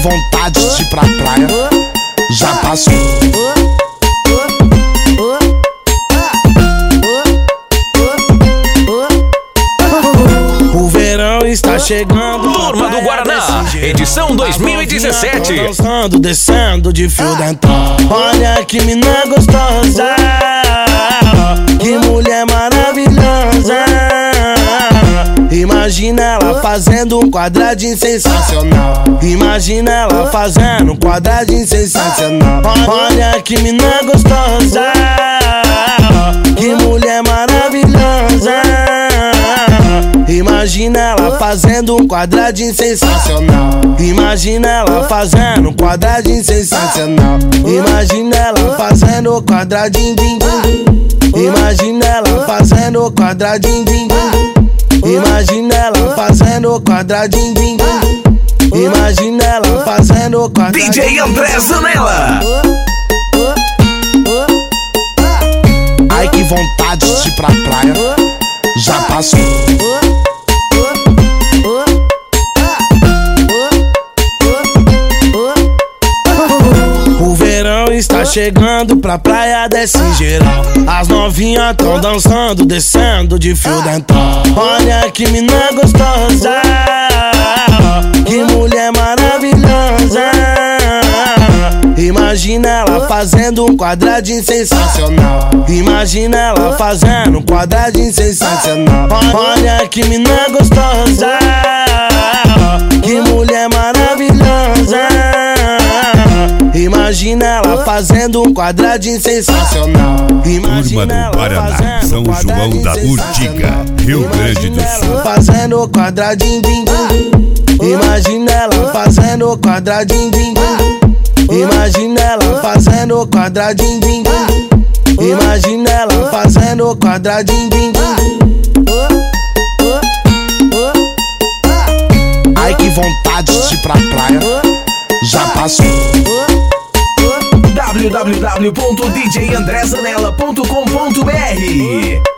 vontade de ir pra praia já passou. O verão está chegando. Turma do Guaraná, edição 2017. Dançando, descendo de fio dental. Olha que mina gostosa, que mulher maravilhosa. Imagina ela fazendo um quadradinho sensacional. Imagina ela fazendo um quadradinho sensacional. Olha que mina gostosa, que mulher maravilhosa. Imagina ela fazendo um quadradinho sensacional. Imagina ela fazendo um quadradinho sensacional. Imagina ela fazendo um quadradinho. Imagina ela fazendo um quadradinho. Imagina ela fazendo quadradinho. Imagina ela fazendo quadradinho. DJ André Zanella. Ai que vontade de ir pra praia já passou. O verão está chegando, pra praia desce geral. As novinhas tão dançando, descendo de fio dental. Olha que mina gostosa, que mulher maravilhosa. Imagina ela fazendo um quadradinho sensacional. Imagina ela fazendo um quadradinho sensacional. Olha que mina gostosa, que mulher maravilhosa. Imagina ela fazendo um quadradinho sensacional. Turma do Guaraná, São João da Urtiga, Rio Grande do Sul. Fazendo quadradinho. Imagina ela fazendo quadradinho. Imagina ela fazendo quadradinho. Imagina ela fazendo quadradinho. Ai que vontade de ir pra praia já passou. www.djandrezanella.com.br